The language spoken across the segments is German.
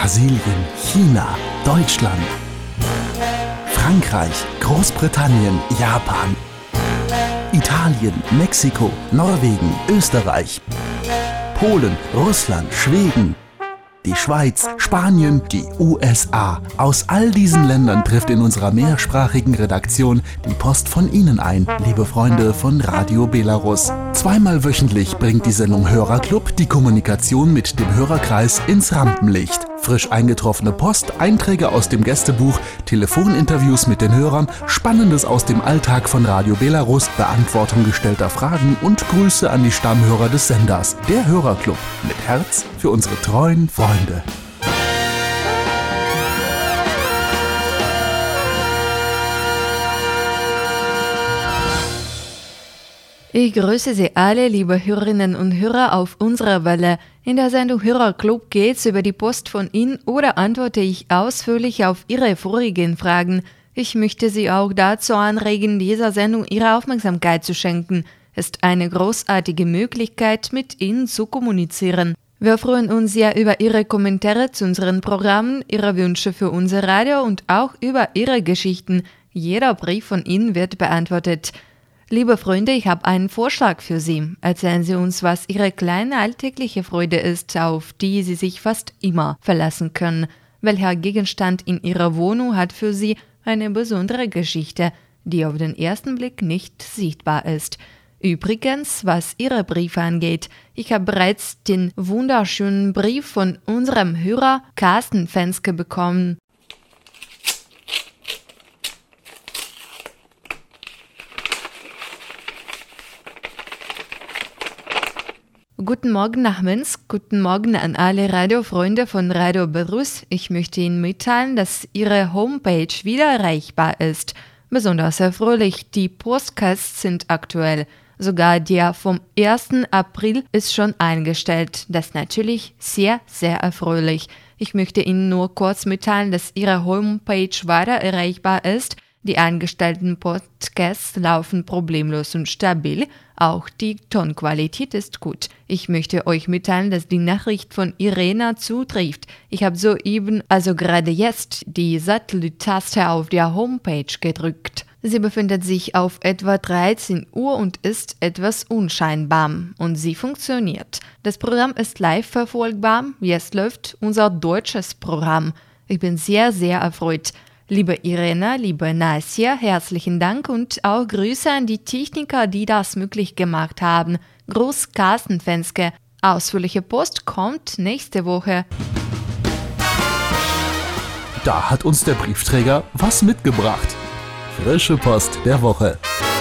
Brasilien, China, Deutschland, Frankreich, Großbritannien, Japan, Italien, Mexiko, Norwegen, Österreich, Polen, Russland, Schweden, die Schweiz, Spanien, die USA. Aus all diesen Ländern trifft in unserer mehrsprachigen Redaktion die Post von Ihnen ein, liebe Freunde von Radio Belarus. Zweimal wöchentlich bringt die Sendung Hörerclub die Kommunikation mit dem Hörerkreis ins Rampenlicht. Frisch eingetroffene Post, Einträge aus dem Gästebuch, Telefoninterviews mit den Hörern, Spannendes aus dem Alltag von Radio Belarus, Beantwortung gestellter Fragen und Grüße an die Stammhörer des Senders. Der Hörerclub mit Herz für unsere treuen Freunde. Ich grüße Sie alle, liebe Hörerinnen und Hörer, auf unserer Welle. In der Sendung Hörerclub geht's über die Post von Ihnen oder antworte ich ausführlich auf Ihre vorigen Fragen. Ich möchte Sie auch dazu anregen, dieser Sendung Ihre Aufmerksamkeit zu schenken. Ist eine großartige Möglichkeit, mit Ihnen zu kommunizieren. Wir freuen uns sehr über Ihre Kommentare zu unseren Programmen, Ihre Wünsche für unser Radio und auch über Ihre Geschichten. Jeder Brief von Ihnen wird beantwortet. Liebe Freunde, ich habe einen Vorschlag für Sie. Erzählen Sie uns, was Ihre kleine alltägliche Freude ist, auf die Sie sich fast immer verlassen können. Welcher Gegenstand in Ihrer Wohnung hat für Sie eine besondere Geschichte, die auf den ersten Blick nicht sichtbar ist? Übrigens, was Ihre Briefe angeht, ich habe bereits den wunderschönen Brief von unserem Hörer Carsten Fenske bekommen. Guten Morgen nach Minsk, guten Morgen an alle Radiofreunde von Radio Belarus. Ich möchte Ihnen mitteilen, dass Ihre Homepage wieder erreichbar ist. Besonders erfreulich, die Podcasts sind aktuell. Sogar der vom 1. April ist schon eingestellt. Das ist natürlich sehr, sehr erfreulich. Ich möchte Ihnen nur kurz mitteilen, dass Ihre Homepage weiter erreichbar ist. Die eingestellten Podcasts laufen problemlos und stabil. Auch die Tonqualität ist gut. Ich möchte euch mitteilen, dass die Nachricht von Irena zutrifft. Ich habe soeben, also gerade jetzt, die Satellit-Taste auf der Homepage gedrückt. Sie befindet sich auf etwa 13 Uhr und ist etwas unscheinbar. Und sie funktioniert. Das Programm ist live verfolgbar. Jetzt läuft unser deutsches Programm. Ich bin sehr, sehr erfreut. Liebe Irena, liebe Nasja, herzlichen Dank und auch Grüße an die Techniker, die das möglich gemacht haben. Gruß Carsten Fenske. Ausführliche Post kommt nächste Woche. Da hat uns der Briefträger was mitgebracht. Frische Post der Woche.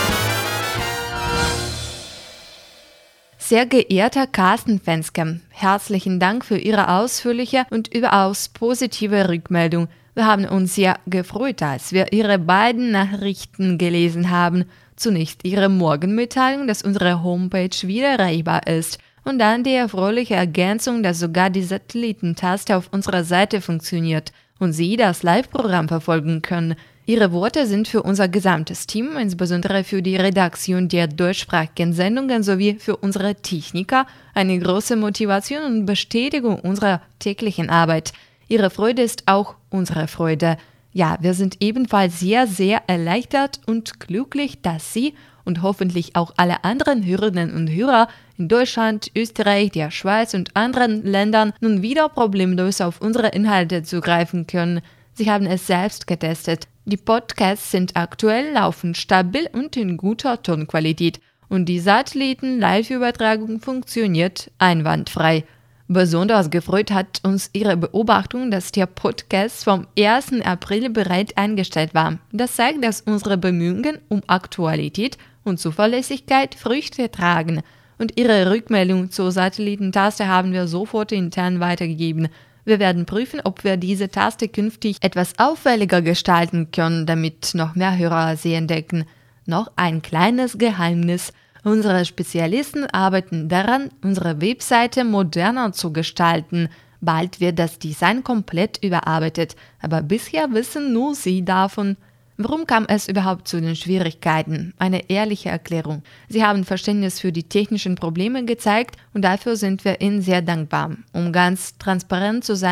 Sehr geehrter Carsten Fenske, herzlichen Dank für Ihre ausführliche und überaus positive Rückmeldung. Wir haben uns sehr gefreut, als wir Ihre beiden Nachrichten gelesen haben. Zunächst Ihre Morgenmitteilung, dass unsere Homepage wieder erreichbar ist. Und dann die erfreuliche Ergänzung, dass sogar die Satellitentaste auf unserer Seite funktioniert und Sie das Live-Programm verfolgen können. Ihre Worte sind für unser gesamtes Team, insbesondere für die Redaktion der deutschsprachigen Sendungen sowie für unsere Techniker, eine große Motivation und Bestätigung unserer täglichen Arbeit. Ihre Freude ist auch unsere Freude. Ja, wir sind ebenfalls sehr, sehr erleichtert und glücklich, dass Sie und hoffentlich auch alle anderen Hörerinnen und Hörer in Deutschland, Österreich, der Schweiz und anderen Ländern nun wieder problemlos auf unsere Inhalte zugreifen können. Sie haben es selbst getestet. Die Podcasts sind aktuell, laufen stabil und in guter Tonqualität. Und die Satelliten-Live-Übertragung funktioniert einwandfrei. Besonders gefreut hat uns Ihre Beobachtung, dass der Podcast vom 1. April bereits eingestellt war. Das zeigt, dass unsere Bemühungen um Aktualität und Zuverlässigkeit Früchte tragen. Und Ihre Rückmeldung zur Satellitentaste haben wir sofort intern weitergegeben. Wir werden prüfen, ob wir diese Taste künftig etwas auffälliger gestalten können, damit noch mehr Hörer sie entdecken. Noch ein kleines Geheimnis. Unsere Spezialisten arbeiten daran, unsere Webseite moderner zu gestalten. Bald wird das Design komplett überarbeitet, aber bisher wissen nur Sie davon. Warum kam es überhaupt zu den Schwierigkeiten? Eine ehrliche Erklärung. Sie haben Verständnis für die technischen Probleme gezeigt und dafür sind wir Ihnen sehr dankbar. Um ganz transparent zu sein,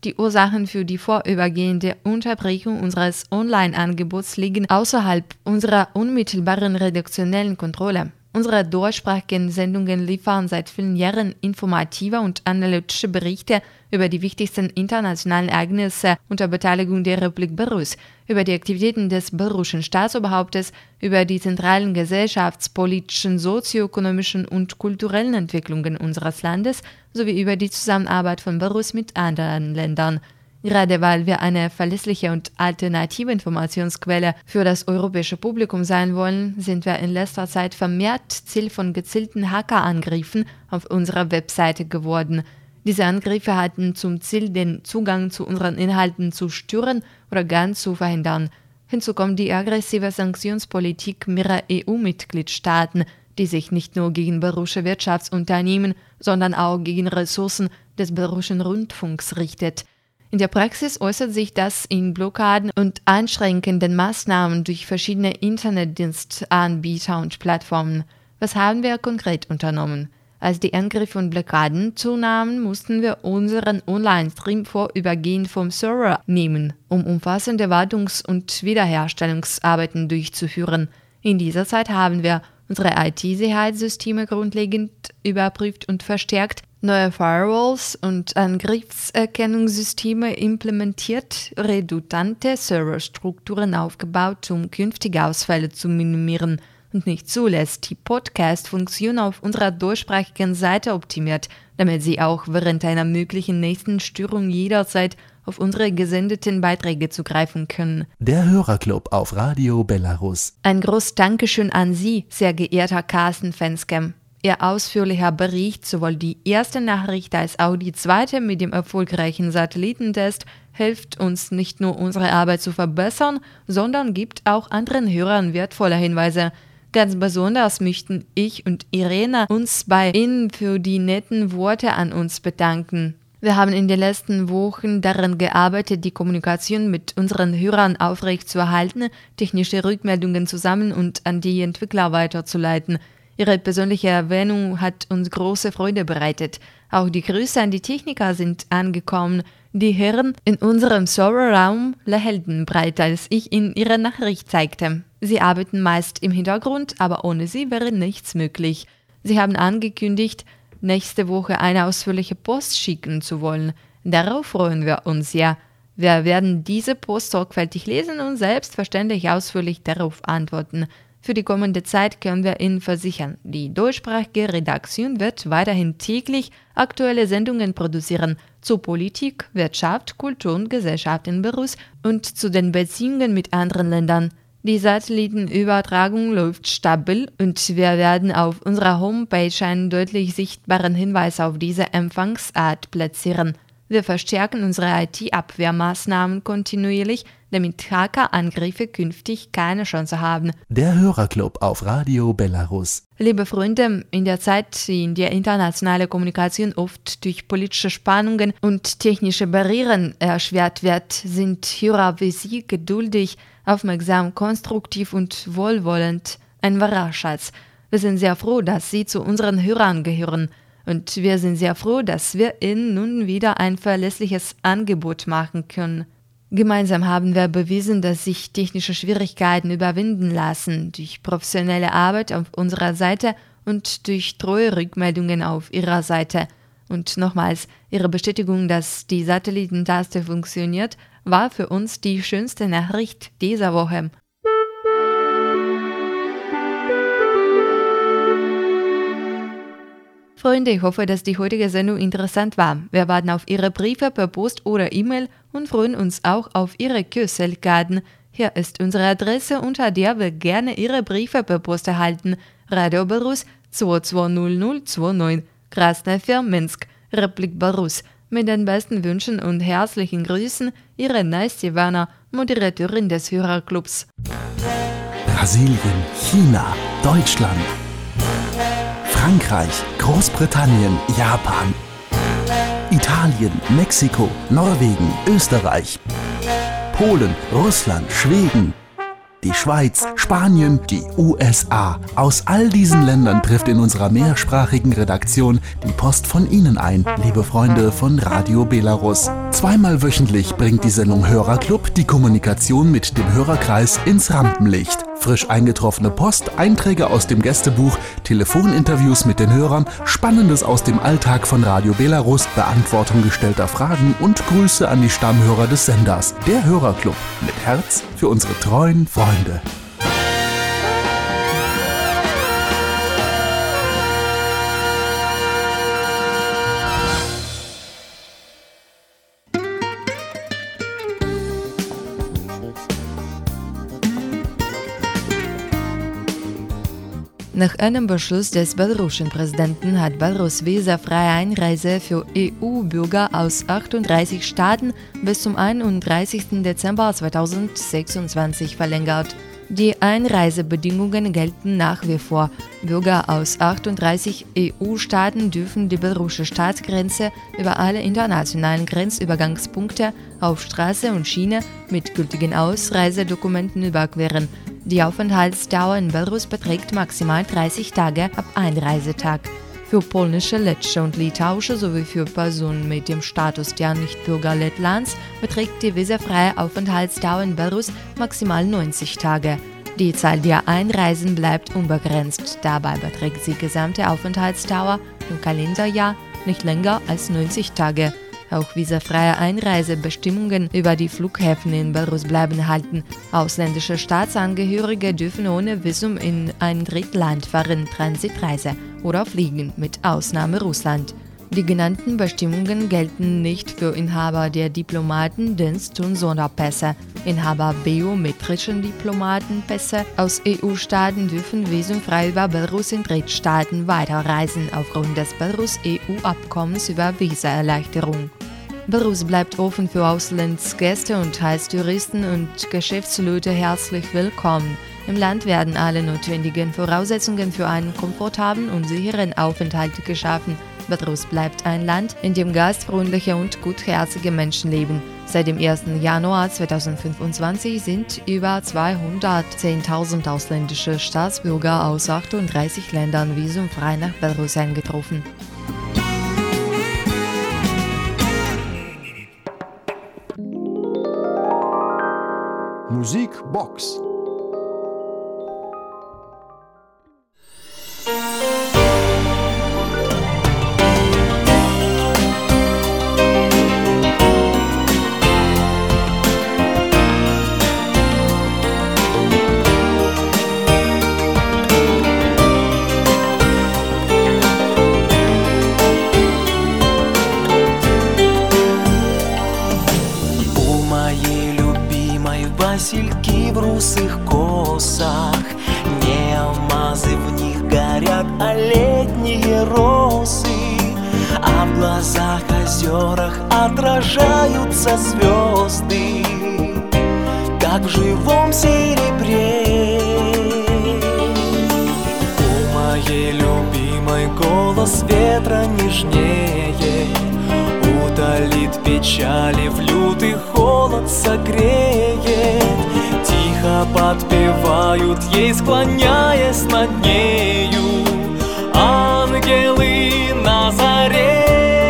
Die Ursachen für die vorübergehende Unterbrechung unseres Online-Angebots liegen außerhalb unserer unmittelbaren redaktionellen Kontrolle. Unsere deutschsprachigen Sendungen liefern seit vielen Jahren informative und analytische Berichte über die wichtigsten internationalen Ereignisse unter Beteiligung der Republik Belarus, über die Aktivitäten des belarussischen Staatsoberhauptes, über die zentralen gesellschaftspolitischen, sozioökonomischen und kulturellen Entwicklungen unseres Landes sowie über die Zusammenarbeit von Belarus mit anderen Ländern. Gerade weil wir eine verlässliche und alternative Informationsquelle für das europäische Publikum sein wollen, sind wir in letzter Zeit vermehrt Ziel von gezielten Hackerangriffen auf unserer Webseite geworden. Diese Angriffe hatten zum Ziel, den Zugang zu unseren Inhalten zu stören oder ganz zu verhindern. Hinzu kommt die aggressive Sanktionspolitik mehrerer EU-Mitgliedstaaten, die sich nicht nur gegen belarussische Wirtschaftsunternehmen, sondern auch gegen Ressourcen des belarussischen Rundfunks richtet. In der Praxis äußert sich das in Blockaden und einschränkenden Maßnahmen durch verschiedene Internetdienstanbieter und Plattformen. Was haben wir konkret unternommen? Als die Angriffe und Blockaden zunahmen, mussten wir unseren Online-Stream vorübergehend vom Server nehmen, um umfassende Wartungs- und Wiederherstellungsarbeiten durchzuführen. In dieser Zeit haben wir unsere IT-Sicherheitssysteme grundlegend überprüft und verstärkt, neue Firewalls und Angriffserkennungssysteme implementiert, redundante Serverstrukturen aufgebaut, um künftige Ausfälle zu minimieren und nicht zuletzt die Podcast-Funktion auf unserer deutschsprachigen Seite optimiert, damit Sie auch während einer möglichen nächsten Störung jederzeit auf unsere gesendeten Beiträge zugreifen können. Der Hörerclub auf Radio Belarus. Ein großes Dankeschön an Sie, sehr geehrter Carsten Fenskem. Ihr ausführlicher Bericht, sowohl die erste Nachricht als auch die zweite mit dem erfolgreichen Satellitentest, hilft uns nicht nur unsere Arbeit zu verbessern, sondern gibt auch anderen Hörern wertvolle Hinweise. Ganz besonders möchten ich und Irene uns bei Ihnen für die netten Worte an uns bedanken. Wir haben in den letzten Wochen daran gearbeitet, die Kommunikation mit unseren Hörern aufrechtzuerhalten, technische Rückmeldungen zu sammeln und an die Entwickler weiterzuleiten. Ihre persönliche Erwähnung hat uns große Freude bereitet. Auch die Grüße an die Techniker sind angekommen. Die Herren in unserem Serverraum lächelten breiter, als ich ihnen ihre Nachricht zeigte. Sie arbeiten meist im Hintergrund, aber ohne sie wäre nichts möglich. Sie haben angekündigt, nächste Woche eine ausführliche Post schicken zu wollen. Darauf freuen wir uns sehr. Wir werden diese Post sorgfältig lesen und selbstverständlich ausführlich darauf antworten. Für die kommende Zeit können wir Ihnen versichern, die deutschsprachige Redaktion wird weiterhin täglich aktuelle Sendungen produzieren zu Politik, Wirtschaft, Kultur und Gesellschaft in Belarus und zu den Beziehungen mit anderen Ländern. Die Satellitenübertragung läuft stabil und wir werden auf unserer Homepage einen deutlich sichtbaren Hinweis auf diese Empfangsart platzieren. Wir verstärken unsere IT-Abwehrmaßnahmen kontinuierlich, damit Hackerangriffe künftig keine Chance haben. Der Hörerclub auf Radio Belarus. Liebe Freunde, in der Zeit, in der internationale Kommunikation oft durch politische Spannungen und technische Barrieren erschwert wird, sind Hörer wie Sie geduldig, aufmerksam, konstruktiv und wohlwollend. Ein wahrer Schatz. Wir sind sehr froh, dass Sie zu unseren Hörern gehören. Und wir sind sehr froh, dass wir Ihnen nun wieder ein verlässliches Angebot machen können. Gemeinsam haben wir bewiesen, dass sich technische Schwierigkeiten überwinden lassen, durch professionelle Arbeit auf unserer Seite und durch treue Rückmeldungen auf Ihrer Seite. Und nochmals, Ihre Bestätigung, dass die Satellitentaste funktioniert, war für uns die schönste Nachricht dieser Woche. Freunde, ich hoffe, dass die heutige Sendung interessant war. Wir warten auf Ihre Briefe per Post oder E-Mail und freuen uns auch auf Ihre Küsselkarten. Hier ist unsere Adresse, unter der wir gerne Ihre Briefe per Post erhalten. Radio Belarus 220029, Krasnaya, Minsk, Republik Belarus. Mit den besten Wünschen und herzlichen Grüßen, Ihre Nastja Werner, Moderatorin des Hörerclubs. Brasilien, China, Deutschland, Frankreich, Großbritannien, Japan, Italien, Mexiko, Norwegen, Österreich, Polen, Russland, Schweden. die Schweiz, Spanien, die USA. Aus all diesen Ländern trifft in unserer mehrsprachigen Redaktion die Post von Ihnen ein, liebe Freunde von Radio Belarus. Zweimal wöchentlich bringt die Sendung Hörerclub die Kommunikation mit dem Hörerkreis ins Rampenlicht. Frisch eingetroffene Post, Einträge aus dem Gästebuch, Telefoninterviews mit den Hörern, Spannendes aus dem Alltag von Radio Belarus, Beantwortung gestellter Fragen und Grüße an die Stammhörer des Senders. Der Hörerclub mit Herz für unsere treuen Freunde. Nach einem Beschluss des belarussischen Präsidenten hat Belarus visafreie Einreise für EU-Bürger aus 38 Staaten bis zum 31. Dezember 2026 verlängert. Die Einreisebedingungen gelten nach wie vor. Bürger aus 38 EU-Staaten dürfen die belarussische Staatsgrenze über alle internationalen Grenzübergangspunkte auf Straße und Schiene mit gültigen Ausreisedokumenten überqueren. Die Aufenthaltsdauer in Belarus beträgt maximal 30 Tage ab Einreisetag. Für polnische, lettische und litauische sowie für Personen mit dem Status der Nichtbürger Lettlands beträgt die visafreie Aufenthaltsdauer in Belarus maximal 90 Tage. Die Zahl der Einreisen bleibt unbegrenzt. Dabei beträgt die gesamte Aufenthaltsdauer im Kalenderjahr nicht länger als 90 Tage. Auch visafreie Einreisebestimmungen über die Flughäfen in Belarus bleiben halten. Ausländische Staatsangehörige dürfen ohne Visum in ein Drittland fahren, Transitreise oder fliegen, mit Ausnahme Russland. Die genannten Bestimmungen gelten nicht für Inhaber der Diplomaten-, Dienst- und Sonderpässe. Inhaber biometrischen Diplomatenpässe aus EU-Staaten dürfen visumfrei über Belarus in Drittstaaten weiterreisen, aufgrund des Belarus-EU-Abkommens über Visaerleichterung. Belarus bleibt offen für Auslandsgäste und heißt Touristen und Geschäftsleute herzlich willkommen. Im Land werden alle notwendigen Voraussetzungen für einen komfortablen und sicheren Aufenthalt geschaffen. Belarus bleibt ein Land, in dem gastfreundliche und gutherzige Menschen leben. Seit dem 1. Januar 2025 sind über 210.000 ausländische Staatsbürger aus 38 Ländern visumfrei nach Belarus eingetroffen. Musikbox. Васильки в русых косах, неомазы в них горят, а летние росы, а в глазах озерах отражаются звезды, как в живом серебре. У моей любимой голос ветра нежнее, утолит печали, в лютый холод согреет. Тихо подпевают ей, склоняясь над нею, ангелы на заре.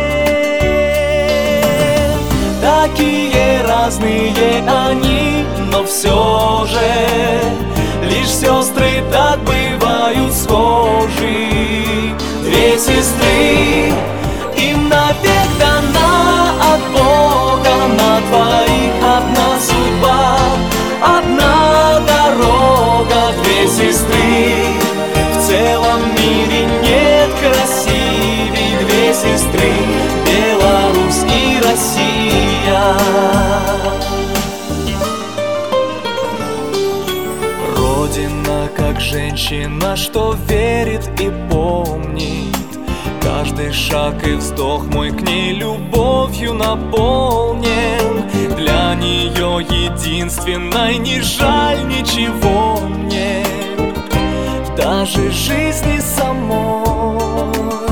Такие разные они, но все же лишь сестры так бывают схожи. Две сестры, им навек дана от Бога, на двоих одна судьба, одна дорога. Две сестры, в целом мире нет красивей. Две сестры, Беларусь и Россия. Родина, как женщина, что верит и помнит. Каждый шаг и вздох мой к ней любовью наполнен. Для нее единственной не жаль ничего мне, даже жизни самой.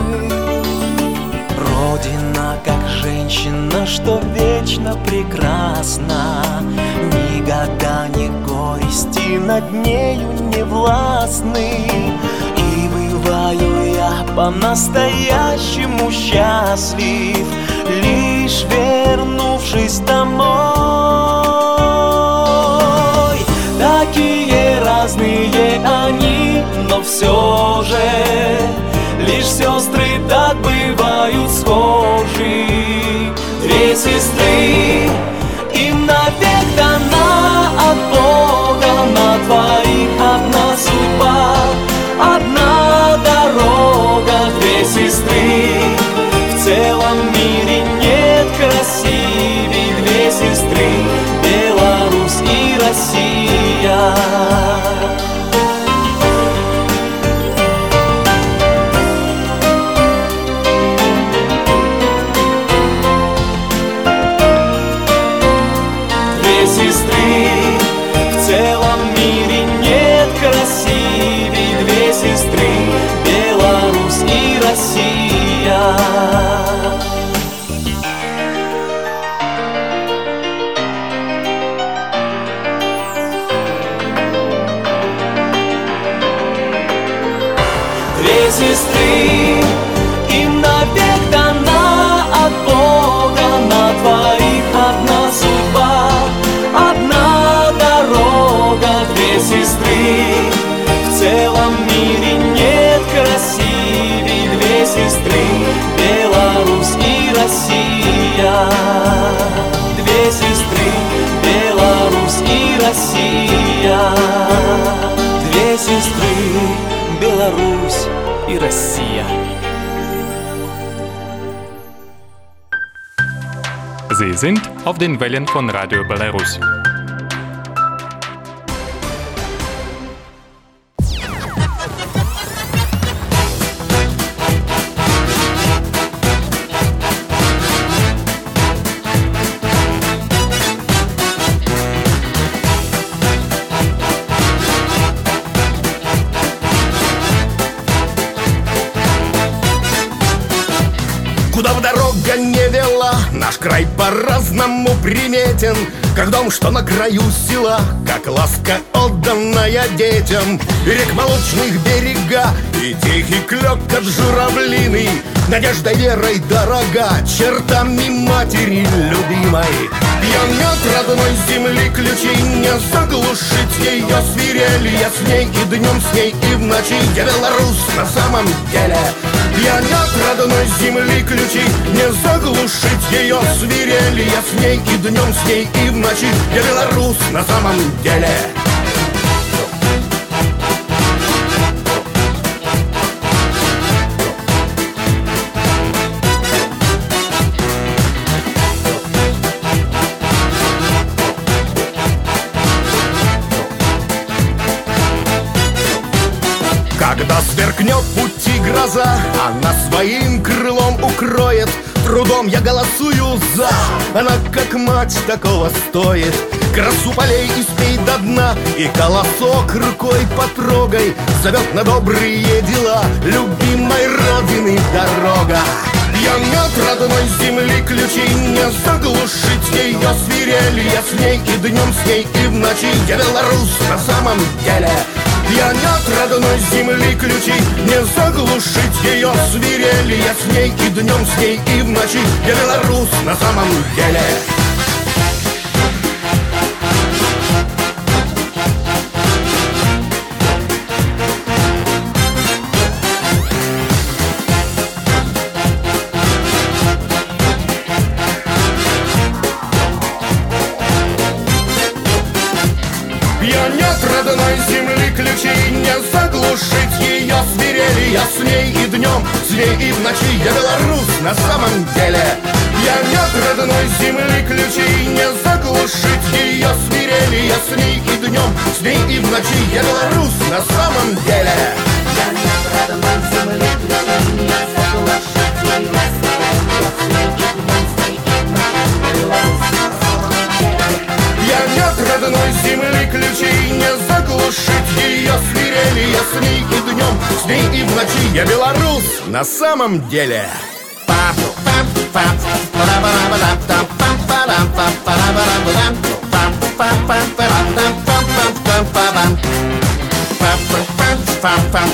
Родина, как женщина, что вечно прекрасна, ни года, ни года горести над нею невластны. И бываю я по-настоящему счастлив, лишь вернувшись домой. Такие разные они, но все же лишь сестры так бывают схожи. Две сестры, им навек дана от Бога, на двоих одна судьба, одна дорога. Две сестры, в целом мире нет красивей. Две сестры, Беларусь и Россия. Две сестры, им навек дана от Бога, на двоих одна судьба, одна дорога. Две сестры, в целом мире нет красивей. Две сестры, Беларусь и Россия. Две сестры, Беларусь и Россия. Две сестры, Беларусь и Россия. Sie sind auf den Wellen von Radio Belarus. Куда бы дорога не вела, наш край по-разному приметен, как дом, что на краю села, как ласка, отданная детям. Рек молочных берега и тихий клёкот журавлиный, надеждой, верой дорога, чертами матери любимой. Пьянет родной земли ключи, не заглушить ее свирель. Я с ней и днем, с ней и в ночи, я Беларусь на самом деле. Пьянет родной земли ключи, не заглушить ее свирель. Я с ней и днем, с ней и в ночи, я Беларусь на самом деле. Когда сверкнет пути гроза, она своим крылом укроет. Трудом я голосую за, она как мать такого стоит. Красу полей испей до дна, и колосок рукой потрогай. Зовет на добрые дела любимой родины дорога. Пьянет родной земли ключи, не заглушить ее свирель. Я с ней и днем, с ней и в ночи, я Беларусь на самом деле. Пьянет родной земли ключи, не заглушить ее свирель. Я с ней и днем, с ней и в ночи, я Беларусь на самом деле. Пьянет родной земли ключи, не заглушить ее свирели. Я с ней и днем, с ней и в ночи, я Беларусь на самом деле. Пьянет родной земли ключи, не заглушить ее свирели. Я с ней и днем, с ней и в ночи, я Беларусь на самом деле. Пьянет родной земли ключи, не заглушить ее свирели. Пьянет родной земли ключи, не заглушить ее свирели. Я с ней и днем, с ней и в ночи, я Беларусь на самом деле.